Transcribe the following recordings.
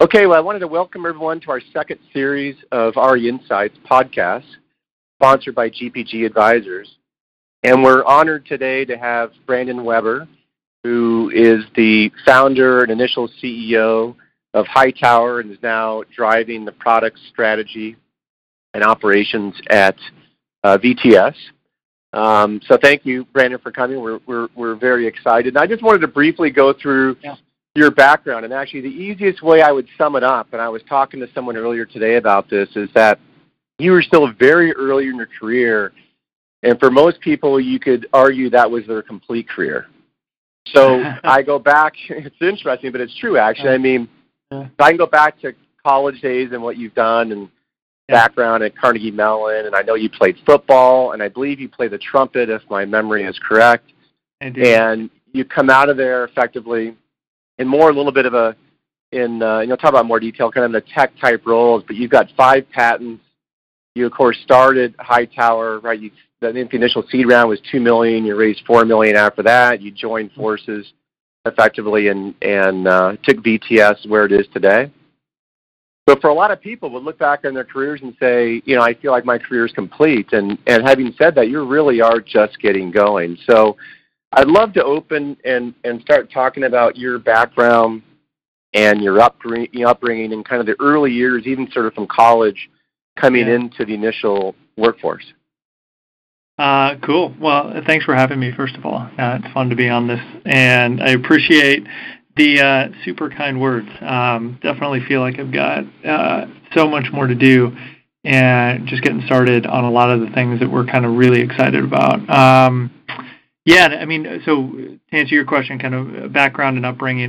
Okay, well, I wanted to welcome everyone to our second series of RE Insights podcast, sponsored by GPG Advisors. And we're honored today to have Brandon Weber, who is the founder and initial CEO of Hightower and is now driving the product strategy and operations at VTS. So thank you, Brandon, for coming. We're very excited. And I just wanted to briefly go through your background. And actually, the easiest way I would sum it up, and I was talking to someone earlier today about this, is that you were still very early in your career. And for most people, you could argue that was their complete career. So I go back. It's interesting, but it's true, actually. I mean, I can go back to college days and what you've done and background at Carnegie Mellon, and I know you played football, and I believe you played the trumpet, if my memory is correct. And you come out of there effectively in more a little bit of a, talk about more detail, kind of the tech type roles, but you've got 5 patents. You, of course, started Hightower, right? The initial seed round was $2 million. You raised $4 million after that. You joined forces effectively and took VTS where it is today. So for a lot of people, would look back on their careers and say, I feel like my career is complete. And having said that, you really are just getting going. So I'd love to open and start talking about your background and your upbringing and kind of the early years, even sort of from college, coming into the initial workforce. Cool. Well, thanks for having me, first of all. It's fun to be on this, and I appreciate the super kind words. Definitely feel like I've got so much more to do and just getting started on a lot of the things that we're kind of really excited about. So to answer your question, kind of background and upbringing,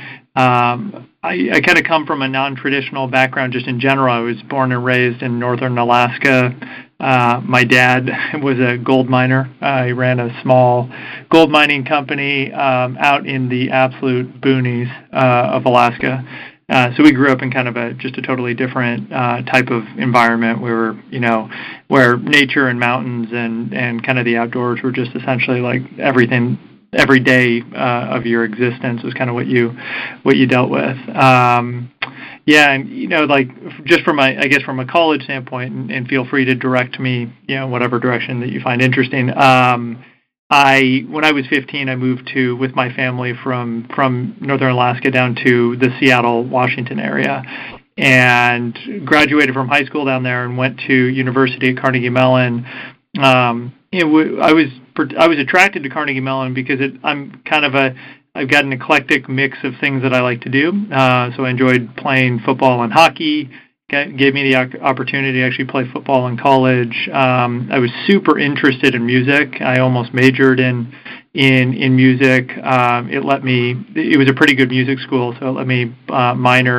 I kind of come from a non-traditional background just in general. I was born and raised in northern Alaska. My dad was a gold miner. He ran a small gold mining company out in the absolute boonies of Alaska. So we grew up in kind of just a totally different type of environment where nature and mountains and kind of the outdoors were just essentially like everything. Every day of your existence was kind of what you dealt with. Just from from a college standpoint, and feel free to direct me, whatever direction that you find interesting. When I was 15, I moved with my family from northern Alaska down to the Seattle, Washington area, and graduated from high school down there and went to university at Carnegie Mellon. I was attracted to Carnegie Mellon because I've got an eclectic mix of things that I like to do. So I enjoyed playing football and hockey. Gave me the opportunity to actually play football in college. I was super interested in music. I almost majored in music. It was a pretty good music school, so it let me minor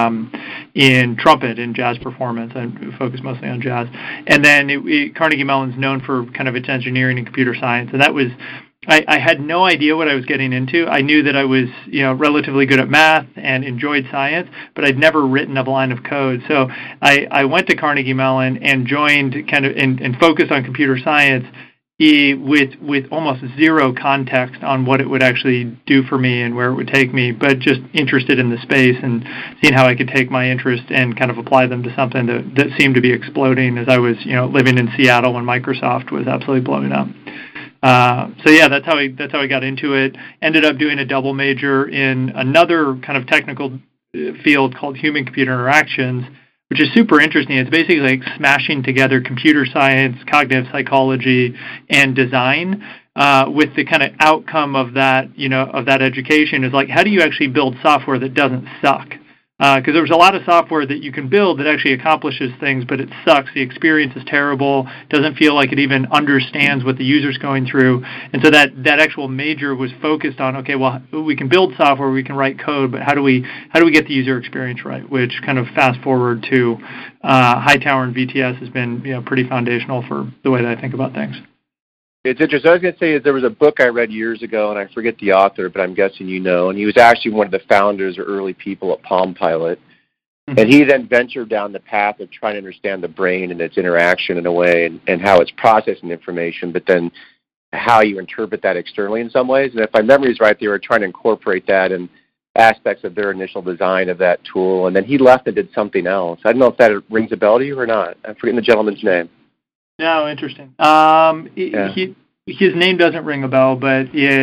in trumpet and jazz performance. I focused mostly on jazz. And then Carnegie Mellon's known for kind of its engineering and computer science, and that was. I had no idea what I was getting into. I knew that I was, relatively good at math and enjoyed science, but I'd never written a line of code. So I went to Carnegie Mellon and joined and focused on computer science with almost zero context on what it would actually do for me and where it would take me, but just interested in the space and seeing how I could take my interest and kind of apply them to something that seemed to be exploding as I was, living in Seattle when Microsoft was absolutely blowing up. That's how I got into it. Ended up doing a double major in another kind of technical field called human-computer interactions, which is super interesting. It's basically like smashing together computer science, cognitive psychology, and design. With the kind of outcome of that, of that education is like, how do you actually build software that doesn't suck? Because there's a lot of software that you can build that actually accomplishes things, but it sucks. The experience is terrible. Doesn't feel like it even understands what the user's going through. And so that actual major was focused on, okay, well, we can build software, we can write code, but how do we get the user experience right? Which kind of fast forward to Hightower and VTS has been pretty foundational for the way that I think about things. It's interesting. I was going to say there was a book I read years ago, and I forget the author, but I'm guessing and he was actually one of the founders or early people at Palm Pilot. Mm-hmm. And he then ventured down the path of trying to understand the brain and its interaction in a way and how it's processing information, but then how you interpret that externally in some ways. And if my memory is right, they were trying to incorporate that in aspects of their initial design of that tool, and then he left and did something else. I don't know if that rings a bell to you or not. I'm forgetting the gentleman's name. No, interesting. Yeah. His name doesn't ring a bell, but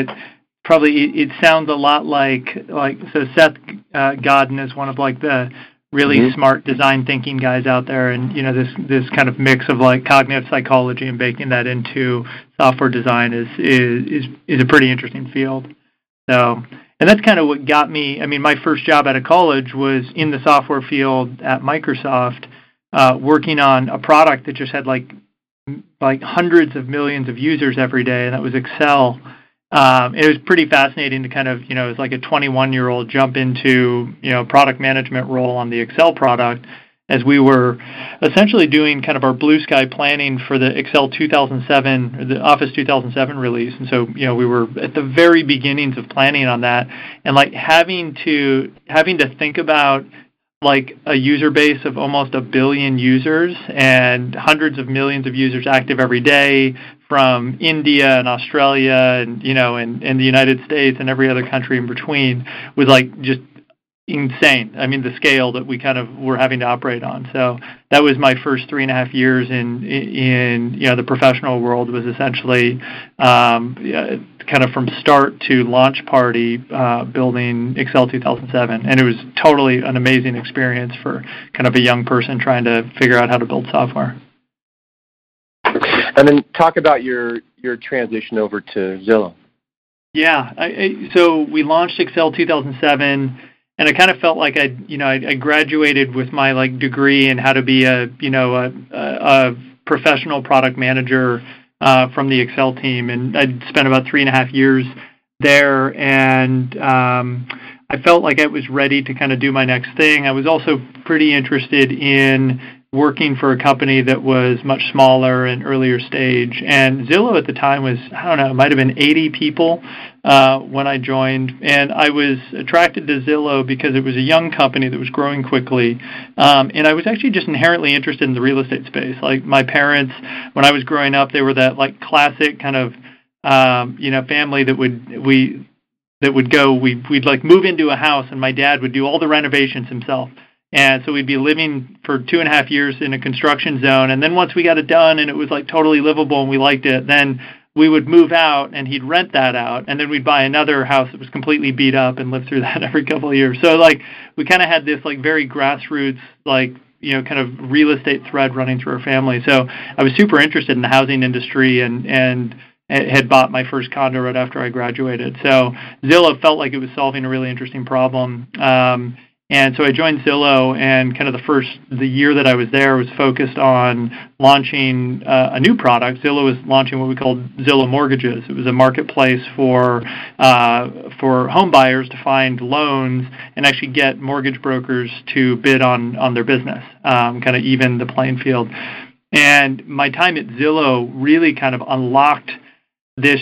it sounds a lot like so Seth Godin is one of like the really smart design thinking guys out there, and this kind of mix of like cognitive psychology and baking that into software design is a pretty interesting field. So, and that's kind of what got me. I mean, my first job out of college was in the software field at Microsoft, working on a product that just had like hundreds of millions of users every day, and that was Excel. It was pretty fascinating to kind of, as like a 21-year-old jump into, product management role on the Excel product, as we were essentially doing kind of our blue sky planning for the Excel 2007, or the Office 2007 release. And so, we were at the very beginnings of planning on that, and like having to think about like a user base of almost 1 billion users and hundreds of millions of users active every day from India and Australia and and the United States and every other country in between was like just insane. I mean, the scale that we kind of were having to operate on. So that was my first 3.5 years in the professional world, was essentially kind of from start to launch party building Excel 2007, and it was totally an amazing experience for kind of a young person trying to figure out how to build software. And then talk about your transition over to Zillow. Yeah, so we launched Excel 2007. And I kind of felt like I graduated with my like degree in how to be a professional product manager from the Excel team, and I'd spent about 3.5 years there, and I felt like I was ready to kind of do my next thing. I was also pretty interested in working for a company that was much smaller and earlier stage. And Zillow at the time was, it might have been 80 people when I joined. And I was attracted to Zillow because it was a young company that was growing quickly. And I was actually just inherently interested in the real estate space. Like my parents, when I was growing up, they were that like classic kind of, family that we'd like move into a house and my dad would do all the renovations himself. And so we'd be living for 2.5 years in a construction zone. And then once we got it done and it was like totally livable and we liked it, then we would move out and he'd rent that out. And then we'd buy another house that was completely beat up and live through that every couple of years. So like we kind of had this like very grassroots, like, kind of real estate thread running through our family. So I was super interested in the housing industry and had bought my first condo right after I graduated. So Zillow felt like it was solving a really interesting problem. And so I joined Zillow, and kind of the year that I was there was focused on launching a new product. Zillow was launching what we called Zillow Mortgages. It was a marketplace for home buyers to find loans and actually get mortgage brokers to bid on their business, kind of even the playing field. And my time at Zillow really kind of unlocked this.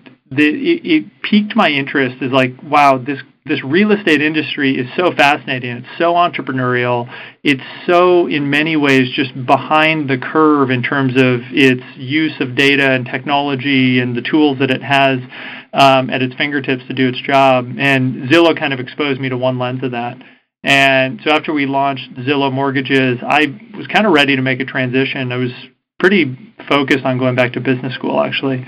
It piqued my interest. Is like, wow, this real estate industry is so fascinating. It's so entrepreneurial. It's so, in many ways, just behind the curve in terms of its use of data and technology and the tools that it has at its fingertips to do its job. And Zillow kind of exposed me to one lens of that. And so after we launched Zillow Mortgages, I was kind of ready to make a transition. I was pretty focused on going back to business school, actually.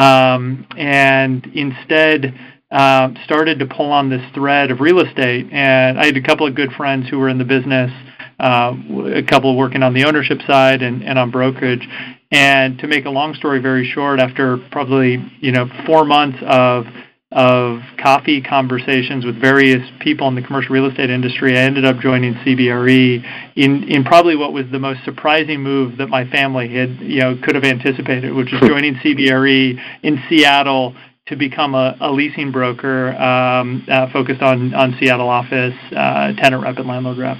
And instead started to pull on this thread of real estate, and I had a couple of good friends who were in the business, a couple working on the ownership side and on brokerage. And to make a long story very short, after probably 4 months of coffee conversations with various people in the commercial real estate industry, I ended up joining CBRE in probably what was the most surprising move that my family had could have anticipated, which was joining CBRE in Seattle to become a leasing broker focused on Seattle office, tenant rep and landlord rep.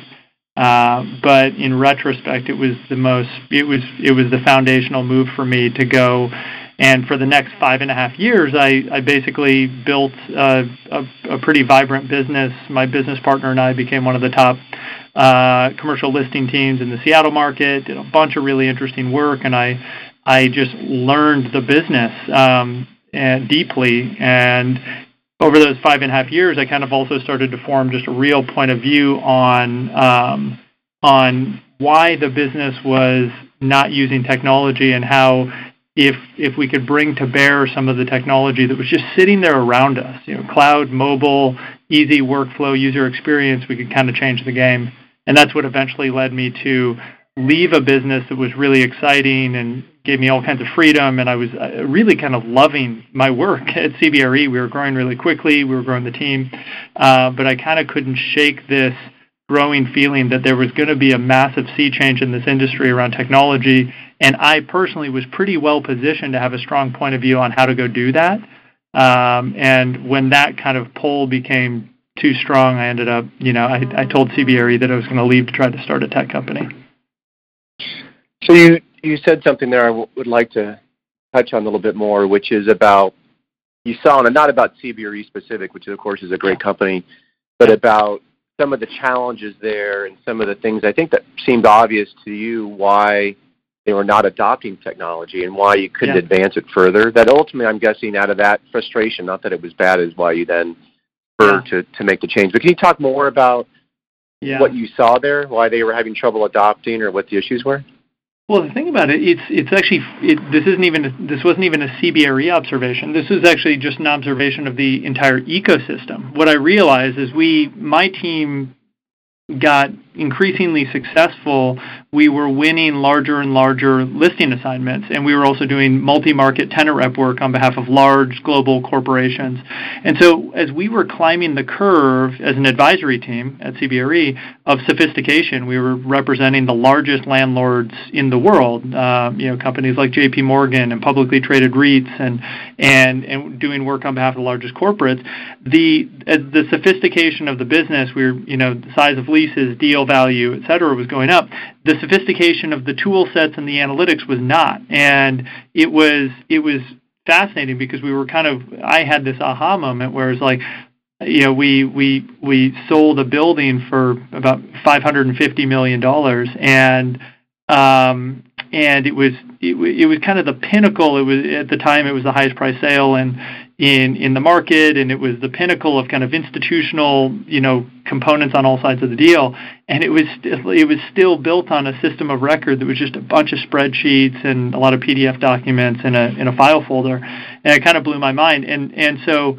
But in retrospect, it was the foundational move for me to go. And for the next 5.5 years, I basically built a pretty vibrant business. My business partner and I became one of the top commercial listing teams in the Seattle market, did a bunch of really interesting work, and I just learned the business deeply, and over those 5.5 years, I kind of also started to form just a real point of view on why the business was not using technology, and how if we could bring to bear some of the technology that was just sitting there around us, cloud, mobile, easy workflow, user experience, we could kind of change the game. And that's what eventually led me to leave a business that was really exciting and gave me all kinds of freedom, and I was really kind of loving my work at CBRE. We were growing really quickly. We were growing the team, but I kind of couldn't shake this growing feeling that there was going to be a massive sea change in this industry around technology, and I personally was pretty well positioned to have a strong point of view on how to go do that. And when that kind of pull became too strong, I ended up, I told CBRE that I was going to leave to try to start a tech company. So you said something there I would like to touch on a little bit more, which is about, you saw, and not about CBRE specific, which of course is a great company, but about some of the challenges there and some of the things I think that seemed obvious to you why they were not adopting technology and why you couldn't advance it further. That ultimately, I'm guessing, out of that frustration, not that it was bad, is why you then preferred to make the change. But can you talk more about what you saw there, why they were having trouble adopting, or what the issues were? Well, the thing about it, this wasn't even a CBRE observation. This was actually just an observation of the entire ecosystem. What I realized is my team got increasingly successful. We were winning larger and larger listing assignments, and we were also doing multi-market tenant rep work on behalf of large global corporations. And so as we were climbing the curve as an advisory team at CBRE of sophistication, we were representing the largest landlords in the world, companies like JP Morgan and publicly traded REITs, and doing work on behalf of the largest corporates. The sophistication of the business, the size of leases, deal value, et cetera, was going up. The sophistication of the tool sets and the analytics was not. And it was fascinating because I had this aha moment where it's like, we sold a building for about $550 million, and it was kind of the pinnacle. It was, at the time, it was the highest price sale in the market, and it was the pinnacle of kind of institutional, components on all sides of the deal. And it was still built on a system of record that was just a bunch of spreadsheets and a lot of PDF documents in a file folder. And it kind of blew my mind. And so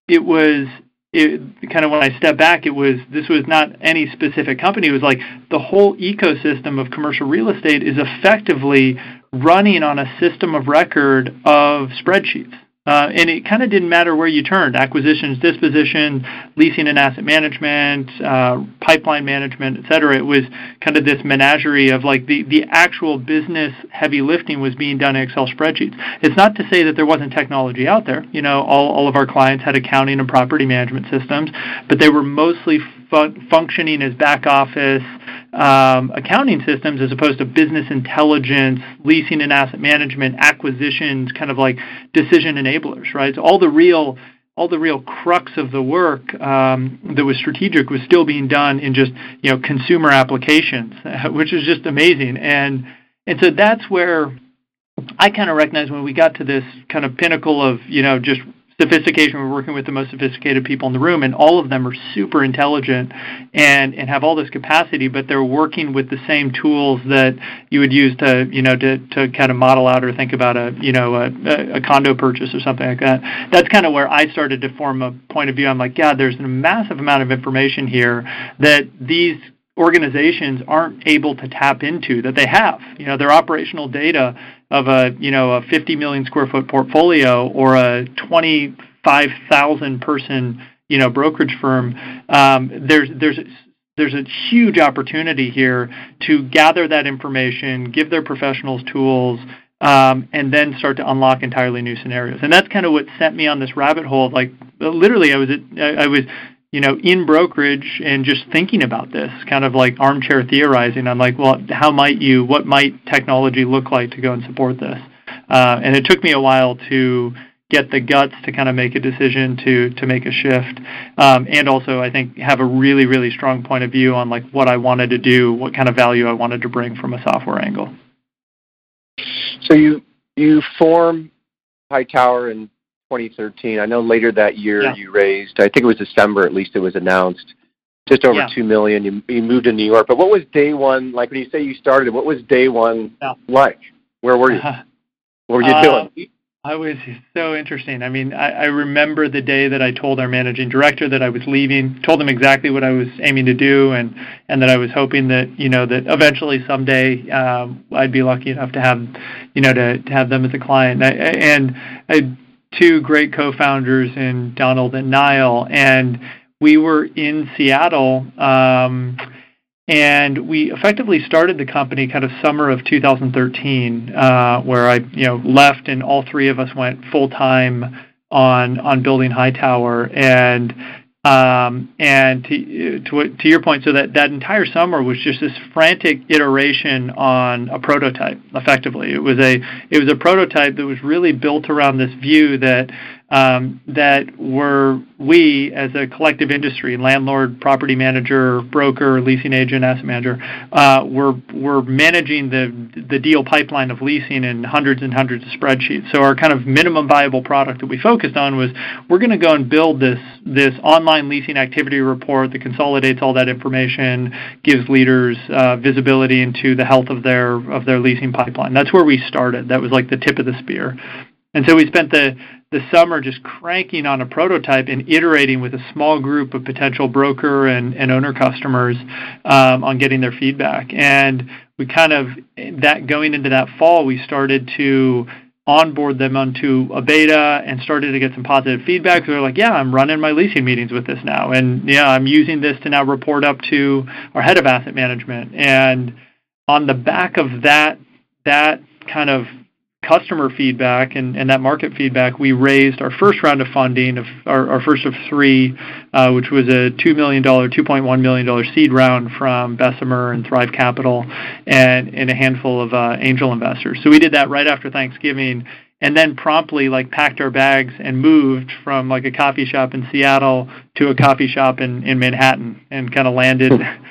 when I stepped back, this was not any specific company. It was like the whole ecosystem of commercial real estate is effectively running on a system of record of spreadsheets. And it kind of didn't matter where you turned: acquisitions, disposition, leasing and asset management, pipeline management, et cetera. It was kind of this menagerie of like the actual business heavy lifting was being done in Excel spreadsheets. It's not to say that there wasn't technology out there. All of our clients had accounting and property management systems, but they were mostly functioning as back office accounting systems as opposed to business intelligence, leasing and asset management, acquisitions, kind of like decision enablers, right? So all the real crux of the work that was strategic was still being done in just consumer applications, which is just amazing. And so that's where I kind of recognized when we got to this kind of pinnacle of just sophistication. We're working with the most sophisticated people in the room, and all of them are super intelligent and have all this capacity, but they're working with the same tools that you would use to kind of model out or think about a condo purchase or something like that. That's kind of where I started to form a point of view. I'm like, there's a massive amount of information here that these organizations aren't able to tap into, that they have. Their operational data of a 50 million square foot portfolio or a 25,000 person brokerage firm. There's a huge opportunity here to gather that information, give their professionals tools, and then start to unlock entirely new scenarios. And that's kind of what sent me on this rabbit hole. Like literally, I was in brokerage and just thinking about this, kind of like armchair theorizing. I'm like, well, what might technology look like to go and support this? And it took me a while to get the guts to kind of make a decision to make a shift. And also, I think, have a really, really strong point of view on like what I wanted to do, what kind of value I wanted to bring from a software angle. So you form Hightower in 2013. I know later that year Yeah. you raised, I think it was December at least it was announced, just over Yeah. $2 million. You moved to New York. But what was day one, like when you say you started, what was day one Yeah. like? Where were you? What were you doing? I was so interesting. I mean, I remember the day that I told our managing director that I was leaving, told him exactly what I was aiming to do, and that I was hoping that, that eventually someday I'd be lucky enough to have, to have them as a client. And I had two great co-founders in Donald and Niall, and we were in Seattle, and we effectively started the company kind of summer of 2013, where I left, and all three of us went full time on building Hightower. And to your point, so that entire summer was just this frantic iteration on a prototype. Effectively, it was a prototype that was really built around this view that we as a collective industry, landlord, property manager, broker, leasing agent, asset manager, we're managing the deal pipeline of leasing in hundreds and hundreds of spreadsheets. So our kind of minimum viable product that we focused on was, we're going to go and build this online leasing activity report that consolidates all that information, gives leaders visibility into the health of their leasing pipeline. That's where we started. That was like the tip of the spear. And so we spent the summer just cranking on a prototype and iterating with a small group of potential broker and owner customers on getting their feedback. And we kind of, going into that fall, we started to onboard them onto a beta and started to get some positive feedback. So they're like, yeah, I'm running my leasing meetings with this now. And yeah, I'm using this to now report up to our head of asset management. And on the back of that kind of customer feedback and that market feedback, we raised our first round of funding, of our first of three, which was a $2.1 million seed round from Bessemer and Thrive Capital and a handful of angel investors. So we did that right after Thanksgiving, and then promptly packed our bags and moved from a coffee shop in Seattle to a coffee shop in Manhattan, and kind of landed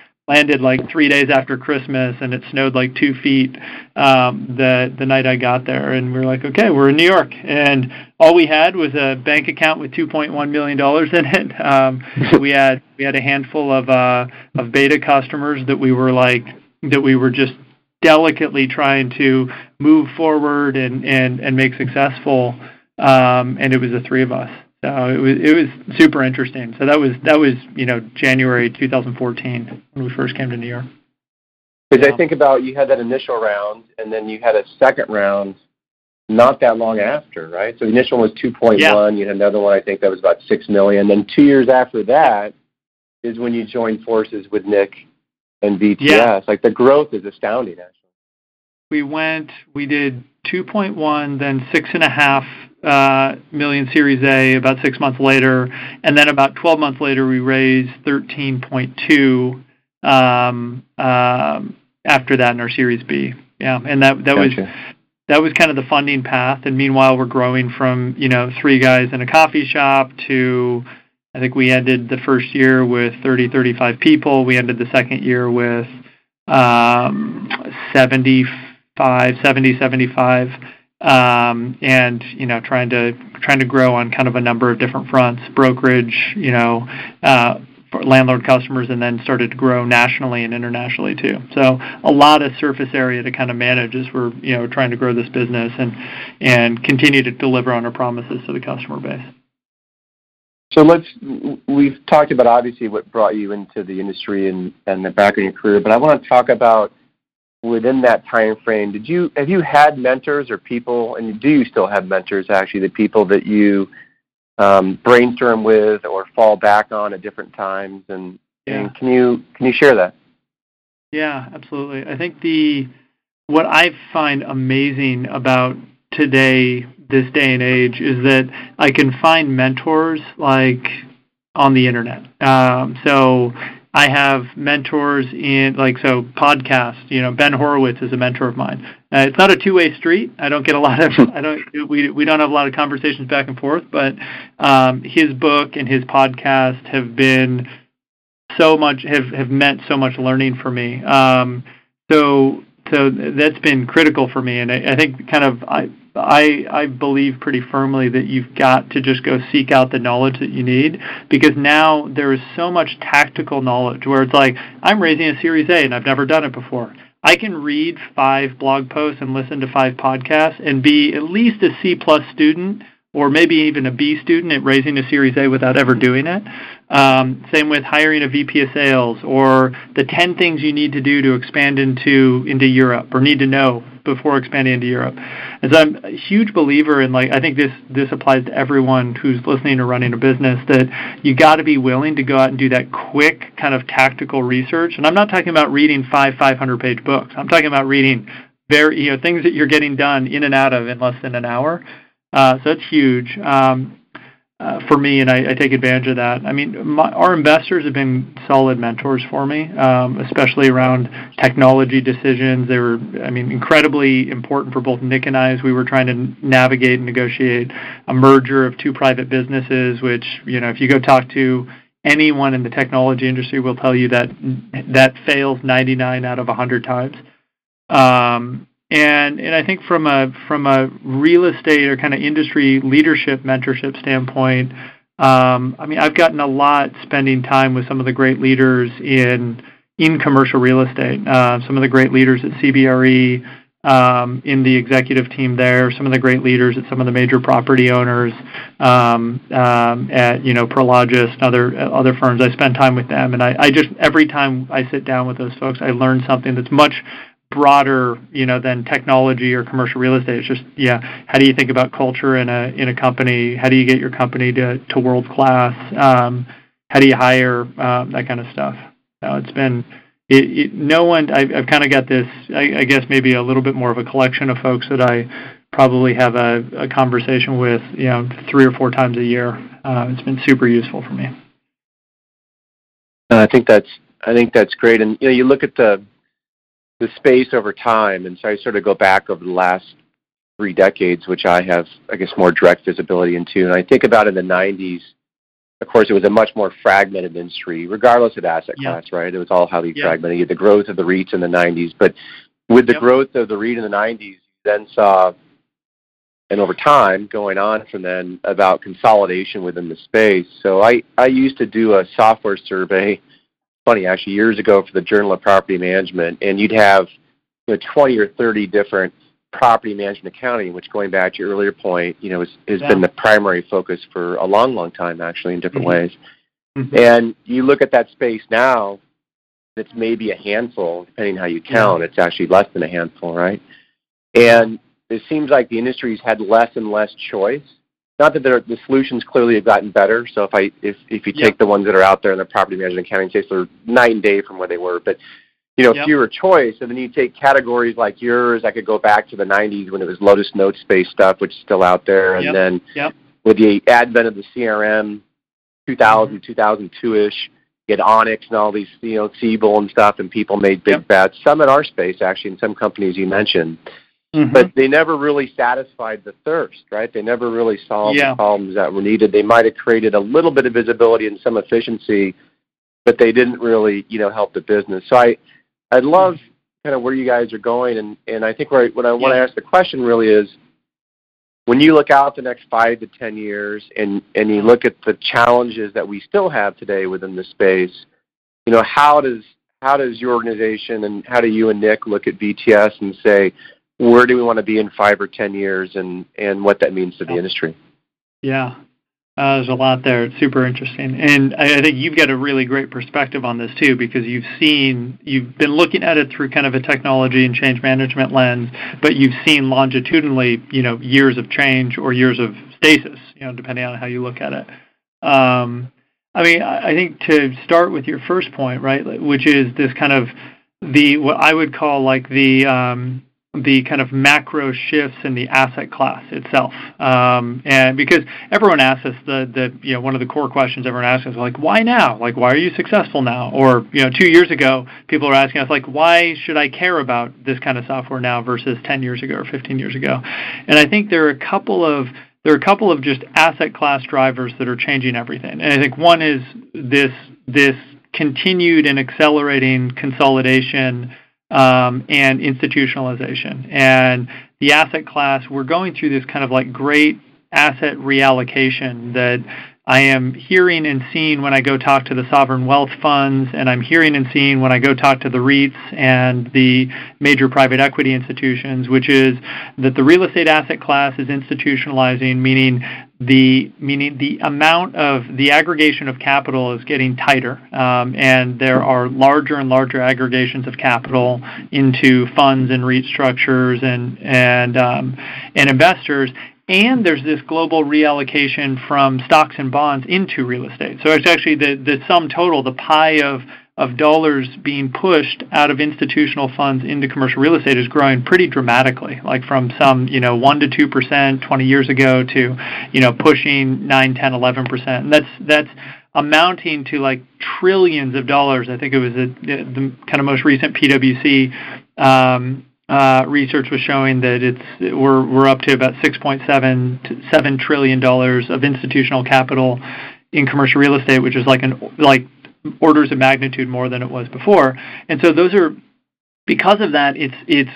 3 days after Christmas, and it snowed 2 feet the night I got there. And we were like, okay, we're in New York. And all we had was a bank account with $2.1 million in it. We had a handful of beta customers that we were just delicately trying to move forward and make successful. And it was the three of us. So it was super interesting. So that was January 2014 when we first came to New York. Because I think about, you had that initial round, and then you had a second round not that long after, right? So the initial one was 2.1. Yeah. You had another one, I think that was about 6 million. Then 2 years after that is when you joined forces with Nick and VTS. Yeah. The growth is astounding, actually. We did 2.1, then 6.5 million Series A about 6 months later, and then about 12 months later we raised 13.2 after that in our Series B. Yeah, and that was kind of the funding path. And meanwhile, we're growing from 3 guys in a coffee shop to, I think we ended the first year with 35 people. We ended the second year with 75, and trying to grow on kind of a number of different fronts, brokerage, for landlord customers, and then started to grow nationally and internationally too. So a lot of surface area to kind of manage as we're trying to grow this business and continue to deliver on our promises to the customer base. So we've talked about obviously what brought you into the industry and the back of your career, but I want to talk about within that time frame. Have you had mentors or people, and do you still have mentors actually, the people that you brainstorm with or fall back on at different times, and can you share that? Yeah, absolutely. I think what I find amazing about today, this day and age, is that I can find mentors on the internet. So I have mentors in podcasts. Ben Horowitz is a mentor of mine. It's not a two-way street. I don't get a lot of we don't have a lot of conversations back and forth, but his book and his podcast have been so much have meant so much learning for me. So that's been critical for me, and I think kind of I believe pretty firmly that you've got to just go seek out the knowledge that you need, because now there is so much tactical knowledge where it's like, I'm raising a Series A and I've never done it before. I can read 5 blog posts and listen to 5 podcasts and be at least a C+ student, or maybe even a B student at raising a Series A without ever doing it. Same with hiring a VP of sales, or the 10 things you need to do to expand into Europe, or need to know before expanding into Europe. And so I'm a huge believer in, like, I think this applies to everyone who's listening or running a business, that you got to be willing to go out and do that quick kind of tactical research. And I'm not talking about reading 500-page books. I'm talking about reading things that you're getting done in and out of in less than an hour. So that's huge for me, and I take advantage of that. I mean, our investors have been solid mentors for me, especially around technology decisions. They were, incredibly important for both Nick and I as we were trying to navigate and negotiate a merger of 2 private businesses, which, if you go talk to anyone in the technology industry will tell you that fails 99 out of 100 times. And I think from a real estate or kind of industry leadership mentorship standpoint, I've gotten a lot spending time with some of the great leaders in commercial real estate. Some of the great leaders at CBRE, in the executive team there. Some of the great leaders at some of the major property owners, at Prologis and other firms. I spend time with them, and I just, every time I sit down with those folks, I learn something that's much broader, than technology or commercial real estate. It's just, how do you think about culture in a company? How do you get your company to world class? How do you hire, that kind of stuff? It's been, no one, I've kind of got this, I guess maybe a little bit more of a collection of folks that I probably have a conversation with, 3 or 4 times a year. It's been super useful for me. I think that's great. And, you look at the space over time, and so I sort of go back over the last 3 decades, which I have, I guess, more direct visibility into. And I think about in the 90s, of course, it was a much more fragmented industry, regardless of asset class, right? It was all highly fragmented. You had the growth of the REITs in the 90s. But with the growth of the REIT in the 90s, you then saw, and over time, going on from then, about consolidation within the space. So I used to do a software survey, funny, actually, years ago for the Journal of Property Management, and you'd have 20 or 30 different property management accounting, which, going back to your earlier point, has been the primary focus for a long, long time, actually, in different ways. Mm-hmm. And you look at that space now, it's maybe a handful, depending how you count. It's actually less than a handful, right? And it seems like the industry's had less and less choice. Not that the solutions clearly have gotten better. So if you take the ones that are out there in the property management accounting space, they're night and day from where they were. But fewer choice, and then you take categories like yours. I could go back to the 90s when it was Lotus Notes based stuff, which is still out there, and then with the advent of the CRM, 2000, 2002-ish, you had Onyx and all these, Siebel and stuff, and people made big bets. Some in our space, actually, in some companies you mentioned. Mm-hmm. But they never really satisfied the thirst, right? They never really solved the problems that were needed. They might have created a little bit of visibility and some efficiency, but they didn't really, help the business. So I'd love kind of where you guys are going, and I think what I want to ask the question really is, when you look out the next 5 to 10 years and you look at the challenges that we still have today within the space, how does your organization and how do you and Nick look at VTS and say, where do we want to be in 5 or 10 years, and what that means to the industry? Yeah, there's a lot there. It's super interesting. And I think you've got a really great perspective on this, too, because you've been looking at it through kind of a technology and change management lens, but you've seen longitudinally, years of change or years of stasis, depending on how you look at it. I think to start with your first point, right, which is this kind of what I would call like the kind of macro shifts in the asset class itself. And because everyone asks us one of the core questions everyone asks us, like, why now? Like, why are you successful now? Or, 2 years ago, people are asking us, like, why should I care about this kind of software now versus 10 years ago or 15 years ago? And I think there are a couple of just asset class drivers that are changing everything. And I think one is this continued and accelerating consolidation and institutionalization. And the asset class, we're going through this kind of like great asset reallocation that I am hearing and seeing when I go talk to the sovereign wealth funds, and I'm hearing and seeing when I go talk to the REITs and the major private equity institutions, which is that the real estate asset class is institutionalizing, meaning the amount of the aggregation of capital is getting tighter, and there are larger and larger aggregations of capital into funds and REIT structures and investors. And there's this global reallocation from stocks and bonds into real estate. So it's actually the sum total, the pie of dollars being pushed out of institutional funds into commercial real estate is growing pretty dramatically, like from some 1 to 2% 20 years ago to pushing 9, 10, 11%. And that's amounting to like trillions of dollars. I think it was the kind of most recent PwC research was showing that we're up to about $6.7 to $7 trillion of institutional capital in commercial real estate, which is like orders of magnitude more than it was before. And so those are, because of that, it's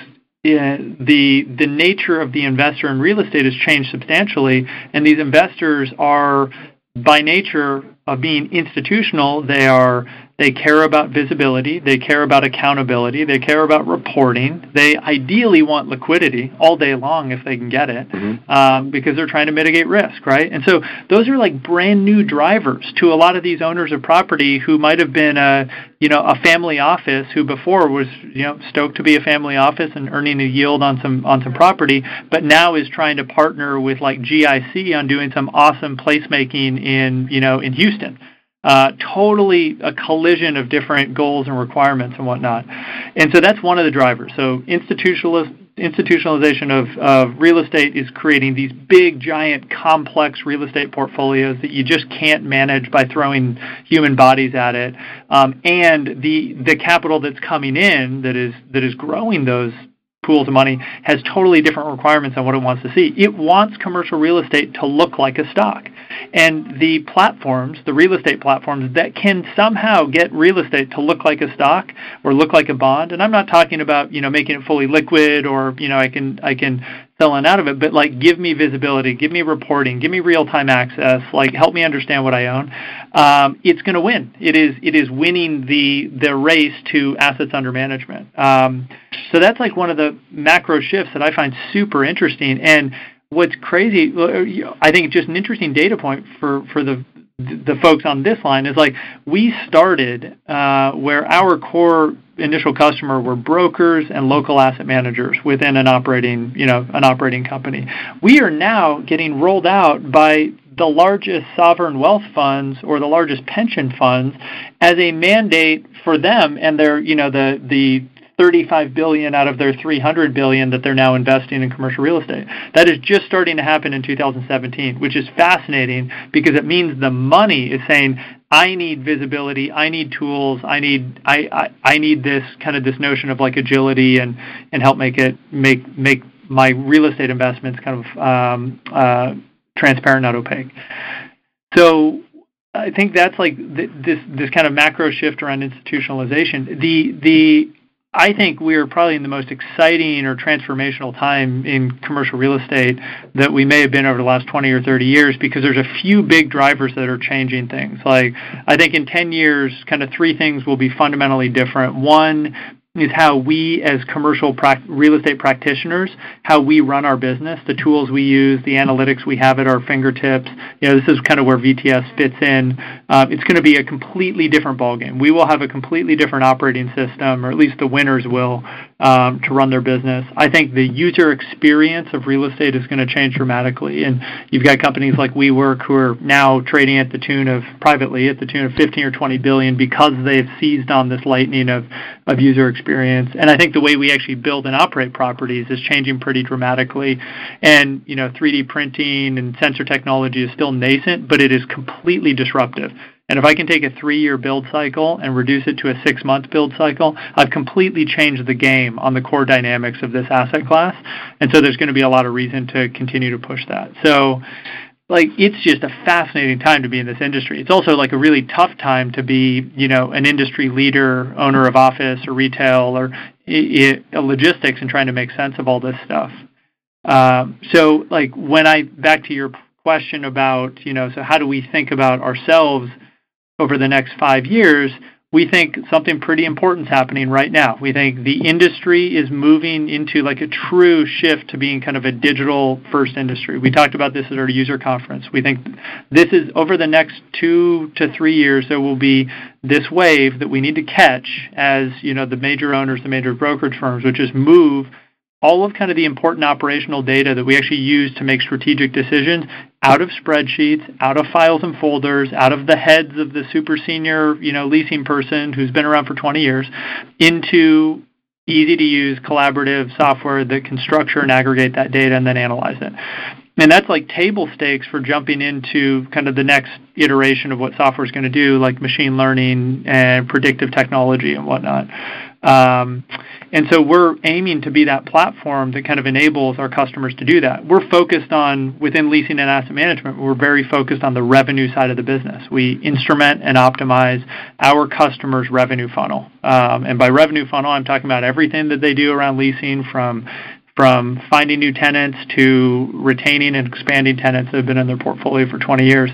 the nature of the investor in real estate has changed substantially, and these investors are by nature of being institutional. They care about visibility, they care about accountability, they care about reporting. They ideally want liquidity all day long if they can get it, because they're trying to mitigate risk, right? And so those are like brand new drivers to a lot of these owners of property who might have been a family office who before was stoked to be a family office and earning a yield on some property, but now is trying to partner with like GIC on doing some awesome placemaking in Houston. Totally a collision of different goals and requirements and whatnot. And so that's one of the drivers. So institutionalization of real estate is creating these big, giant, complex real estate portfolios that you just can't manage by throwing human bodies at it. And the capital that's coming in that is growing those pools of money has totally different requirements on what it wants to see. It wants commercial real estate to look like a stock. And the platforms, the real estate platforms that can somehow get real estate to look like a stock or look like a bond, and I'm not talking about, making it fully liquid or, I can sell in out of it, but like give me visibility, give me reporting, give me real-time access, like help me understand what I own. It's going to win. It is winning the race to assets under management. So that's like one of the macro shifts that I find super interesting. And what's crazy, I think just an interesting data point for the folks on this line is like we started where our core initial customer were brokers and local asset managers within an operating company. We are now getting rolled out by the largest sovereign wealth funds or the largest pension funds as a mandate for them and their the $35 billion out of their $300 billion that they're now investing in commercial real estate. That is just starting to happen in 2017, which is fascinating because it means the money is saying, I need visibility, I need tools, I need this kind of this notion of like agility and help make my real estate investments kind of transparent, not opaque. So I think that's like this kind of macro shift around institutionalization. I think we're probably in the most exciting or transformational time in commercial real estate that we may have been over the last 20 or 30 years because there's a few big drivers that are changing things. Like I think in 10 years, kind of three things will be fundamentally different. One is how we as commercial real estate practitioners, how we run our business, the tools we use, the analytics we have at our fingertips. This is kind of where VTS fits in. It's going to be a completely different ballgame. We will have a completely different operating system, or at least the winners will, to run their business. I think the user experience of real estate is going to change dramatically. And you've got companies like WeWork who are now trading privately at the tune of 15 or 20 billion because they've seized on this lightning of user experience. And I think the way we actually build and operate properties is changing pretty dramatically. And 3D printing and sensor technology is still nascent, but it is completely disruptive. And if I can take a 3-year build cycle and reduce it to a 6-month build cycle, I've completely changed the game on the core dynamics of this asset class. And so there's going to be a lot of reason to continue to push that. So like, it's just a fascinating time to be in this industry. It's also like a really tough time to be, an industry leader, owner of office or retail or logistics, and trying to make sense of all this stuff. So like back to your question about, so how do we think about ourselves over the next 5 years? We think something pretty important is happening right now. We think the industry is moving into like a true shift to being kind of a digital first industry. We talked about this at our user conference. We think this is over the next 2 to 3 years, there will be this wave that we need to catch as, the major owners, the major brokerage firms, which is move all of kind of the important operational data that we actually use to make strategic decisions out of spreadsheets, out of files and folders, out of the heads of the super senior, leasing person who's been around for 20 years, into easy-to-use collaborative software that can structure and aggregate that data and then analyze it. And that's like table stakes for jumping into kind of the next iteration of what software is going to do, like machine learning and predictive technology and whatnot. And so we're aiming to be that platform that kind of enables our customers to do that. We're focused on, within leasing and asset management, we're very focused on the revenue side of the business. We instrument and optimize our customers' revenue funnel. And by revenue funnel, I'm talking about everything that they do around leasing, from finding new tenants to retaining and expanding tenants that have been in their portfolio for 20 years.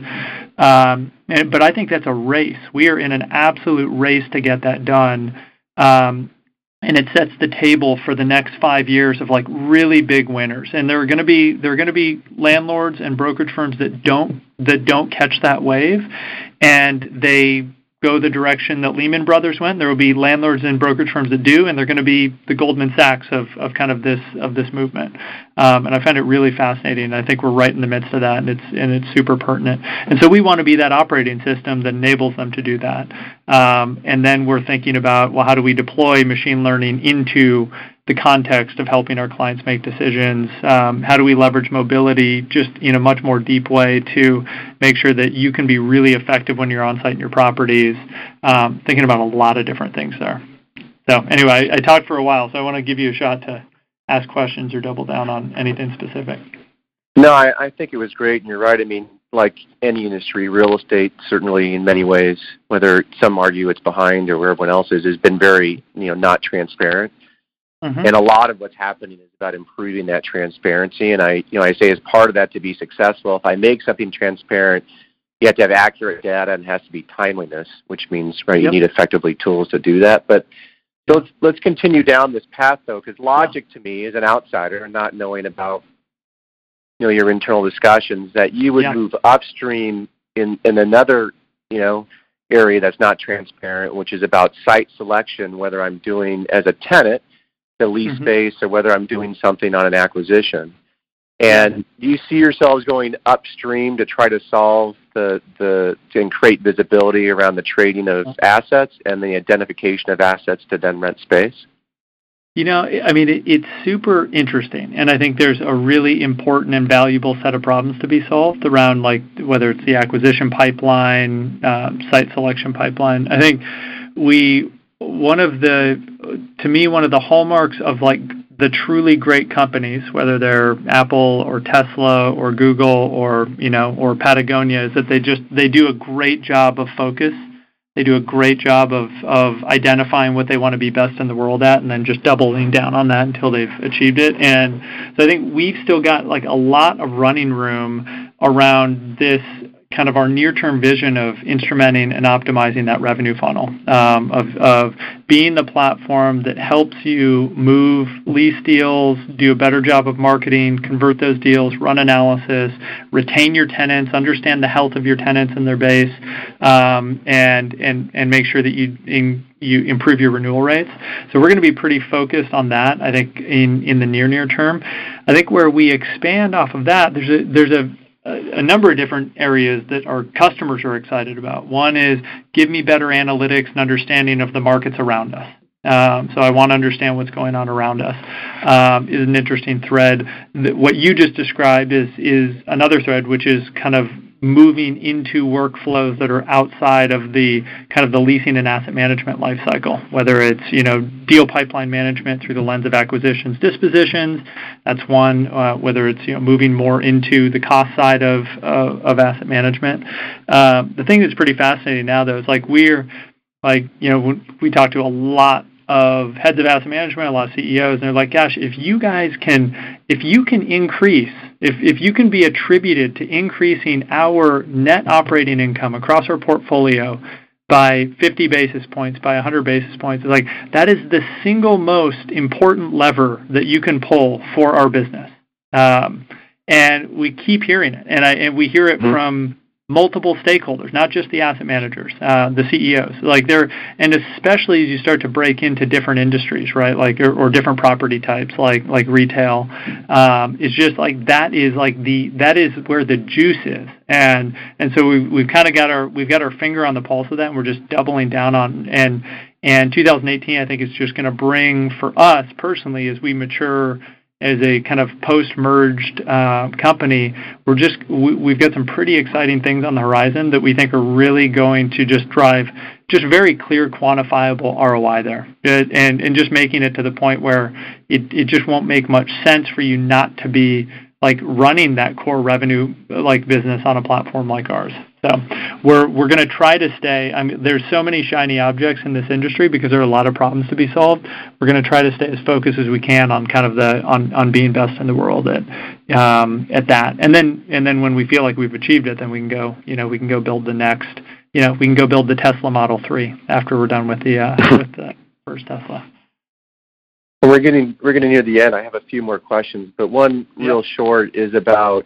But I think that's a race. We are in an absolute race to get that done. And it sets the table for the next 5 years of like really big winners. And there are going to be landlords and brokerage firms that don't catch that wave, and they go the direction that Lehman Brothers went. There will be landlords and brokerage firms that do, and they're going to be the Goldman Sachs of kind of this movement. And I find it really fascinating. I think we're right in the midst of that, and it's super pertinent. And so we want to be that operating system that enables them to do that. And then we're thinking about, well, how do we deploy machine learning into the context of helping our clients make decisions? How do we leverage mobility just in a much more deep way to make sure that you can be really effective when you're on site in your properties? Thinking about a lot of different things there. So anyway, I talked for a while, so I want to give you a shot to ask questions or double down on anything specific. No, I think it was great, and you're right. I mean, like any industry, real estate certainly in many ways, whether some argue it's behind or where everyone else is, has been very, not transparent. Mm-hmm. And a lot of what's happening is about improving that transparency. And I say as part of that, to be successful, if I make something transparent, you have to have accurate data, and it has to be timeliness, which means you need effectively tools to do that. But let's continue down this path, though, because logic to me, as an outsider and not knowing about your internal discussions, that you would move upstream in another area that's not transparent, which is about site selection, whether I'm doing as a tenant the lease space or whether I'm doing something on an acquisition. And do you see yourselves going upstream to try to solve and create visibility around the trading of assets and the identification of assets to then rent space? I mean, it's super interesting, and I think there's a really important and valuable set of problems to be solved around, like, whether it's the acquisition pipeline, site selection pipeline. I think one of the hallmarks of like the truly great companies, whether they're Apple or Tesla or Google or Patagonia, is that they do a great job of focus. They do a great job of identifying what they want to be best in the world at, and then just doubling down on that until they've achieved it. And so I think we've still got like a lot of running room around this kind of our near-term vision of instrumenting and optimizing that revenue funnel, of being the platform that helps you move lease deals, do a better job of marketing, convert those deals, run analysis, retain your tenants, understand the health of your tenants and their base, and make sure that you improve your renewal rates. So we're going to be pretty focused on that, I think, in the near term. I think where we expand off of that, there's a number of different areas that our customers are excited about. One is, give me better analytics and understanding of the markets around us. So I want to understand what's going on around us. Is an interesting thread. What you just described is another thread, which is kind of moving into workflows that are outside of the kind of the leasing and asset management life cycle, whether it's, deal pipeline management through the lens of acquisitions, dispositions. That's one, whether it's, moving more into the cost side of asset management. The thing that's pretty fascinating now, though, is we talk to a lot of heads of asset management, a lot of CEOs, and they're like, gosh, if you can be attributed to increasing our net operating income across our portfolio by 50 basis points, by 100 basis points, it's like, that is the single most important lever that you can pull for our business. And we keep hearing it, and we hear it from multiple stakeholders, not just the asset managers, the CEOs, and especially as you start to break into different industries, right? Or different property types, like retail. It's just that is where the juice is, and so we've kind of got our finger on the pulse of that, and we're just doubling down on. And 2018, I think, is just going to bring, for us personally, as we mature as a kind of post-merged company, we've got some pretty exciting things on the horizon that we think are really going to just drive just very clear, quantifiable ROI there, and just making it to the point where it just won't make much sense for you not to be running that core revenue business on a platform like ours. So we're going to try to stay. There's so many shiny objects in this industry because there are a lot of problems to be solved. We're going to try to stay as focused as we can on kind of on being best in the world at that. And then when we feel like we've achieved it, then we can go build the next. We can go build the Tesla Model 3 after we're done with the first Tesla. Well, we're getting near the end. I have a few more questions, but one real short is about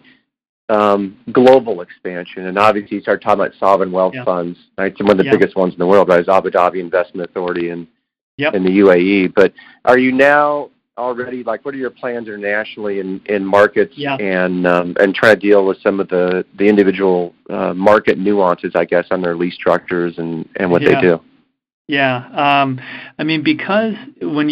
global expansion, and obviously you start talking about sovereign wealth funds, right? One of the biggest ones in the world, right, is Abu Dhabi Investment Authority in the UAE. But are you now already, what are your plans internationally in markets and try to deal with some of the individual market nuances, I guess, on their lease structures and what they do? Yeah, because when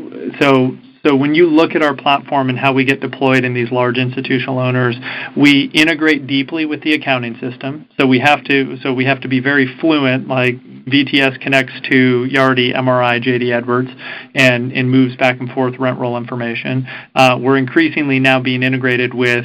you look at our platform and how we get deployed in these large institutional owners, we integrate deeply with the accounting system. So we have to be very fluent. Like VTS connects to Yardi, MRI, JD Edwards, and moves back and forth rent roll information. We're increasingly now being integrated with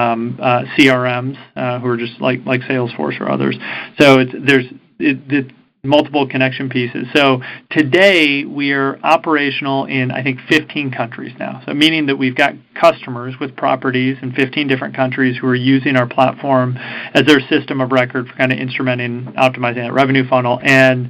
CRMs who are just like Salesforce or others. So there's multiple connection pieces. So today we are operational in, I think, 15 countries now. So meaning that we've got customers with properties in 15 different countries who are using our platform as their system of record for kind of instrumenting, optimizing that revenue funnel. And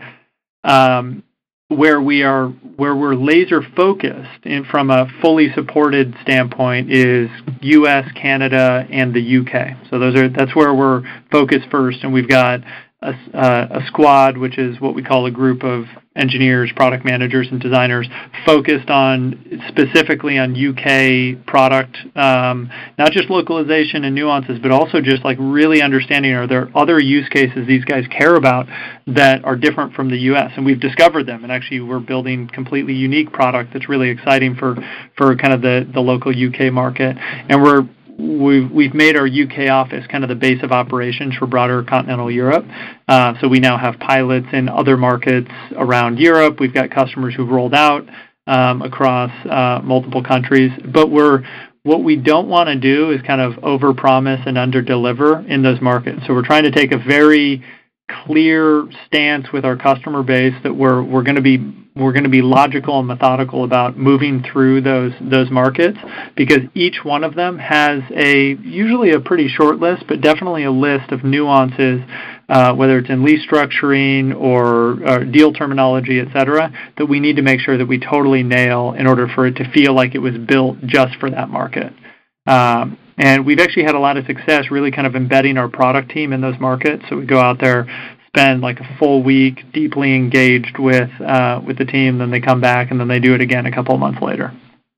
where we're laser focused from a fully supported standpoint is U.S., Canada, and the UK. So that's where we're focused first, and we've got a squad, which is what we call a group of engineers, product managers, and designers focused specifically on UK product, not just localization and nuances, but also just really understanding, are there other use cases these guys care about that are different from the US? And we've discovered them, and actually we're building completely unique product that's really exciting for kind of the local UK market. And we've made our UK office kind of the base of operations for broader continental Europe. So we now have pilots in other markets around Europe. We've got customers who've rolled out across multiple countries. But what we don't want to do is kind of overpromise and underdeliver in those markets. So we're trying to take a very clear stance with our customer base that we're going to be logical and methodical about moving through those markets, because each one of them has usually a pretty short list, but definitely a list of nuances, whether it's in lease structuring or deal terminology, et cetera, that we need to make sure that we totally nail in order for it to feel like it was built just for that market. And we've actually had a lot of success really kind of embedding our product team in those markets. So we go out there, spend a full week deeply engaged with the team, then they come back, and then they do it again a couple of months later.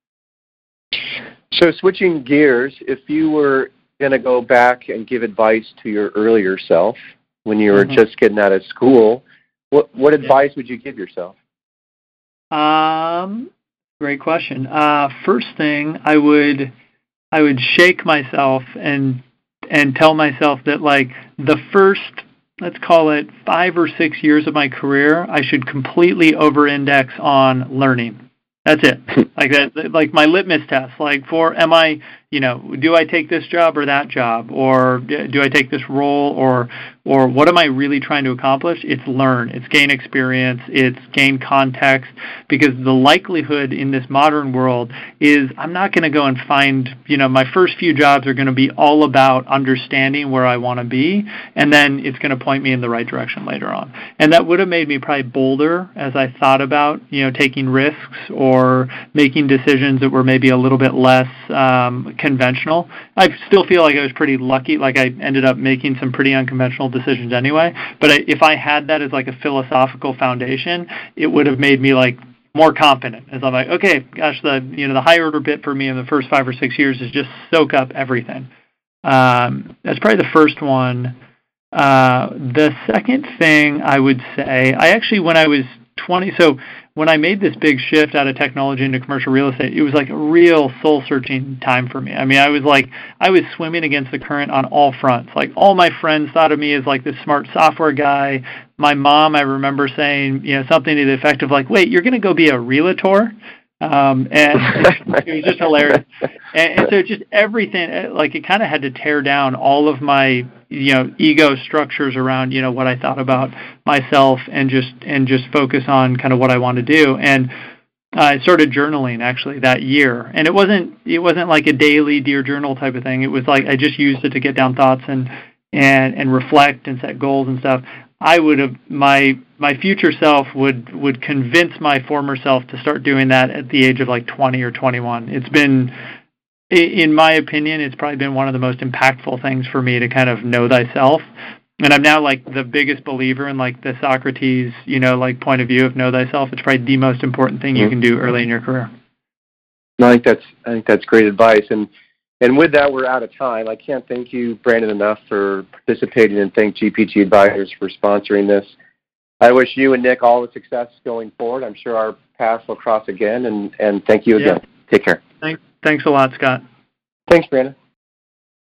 So switching gears, if you were going to go back and give advice to your earlier self when you were just getting out of school, what advice would you give yourself? Great question. First thing, I would shake myself and tell myself that like the first, let's call it 5 or 6 years of my career, I should completely over-index on learning. That's it. Like that, like my litmus test. Like am I, do I take this job or that job, or do I take this role, or what am I really trying to accomplish? It's learn. It's gain experience. It's gain context. Because the likelihood in this modern world is I'm not going to go and find, my first few jobs are going to be all about understanding where I want to be, and then it's going to point me in the right direction later on. And that would have made me probably bolder as I thought about, taking risks or making decisions that were maybe a little bit less conventional. I still feel like I was pretty lucky. Like I ended up making some pretty unconventional decisions anyway. But if I had that as like a philosophical foundation, it would have made me like more confident. As I'm like, okay, gosh, the higher order bit for me in the first 5 or 6 years is just soak up everything. That's probably the first one. The second thing I would say, I actually, when I was 20, so when I made this big shift out of technology into commercial real estate, it was like a real soul-searching time for me. I mean, I was swimming against the current on all fronts. Like all my friends thought of me as like this smart software guy. My mom, I remember saying, something to the effect of like, wait, you're going to go be a realtor? And it was just hilarious. And so just everything, like it kind of had to tear down all of my, ego structures around, what I thought about myself and just focus on kind of what I want to do. And I started journaling actually that year. And it wasn't like a daily Dear Journal type of thing. It was like I just used it to get down thoughts and reflect and set goals and stuff. I would have my future self would convince my former self to start doing that at the age of like 20 or 21. It's been, in my opinion, it's probably been one of the most impactful things for me to kind of know thyself. And I'm now like the biggest believer in like the Socrates, like point of view of know thyself. It's probably the most important thing you can do early in your career. No, I think that's great advice. And with that, we're out of time. I can't thank you, Brandon, enough for participating, and thank GPG Advisors for sponsoring this. I wish you and Nick all the success going forward. I'm sure our paths will cross again, and thank you again. Yeah. Take care. Thanks a lot, Scott. Thanks, Brandon.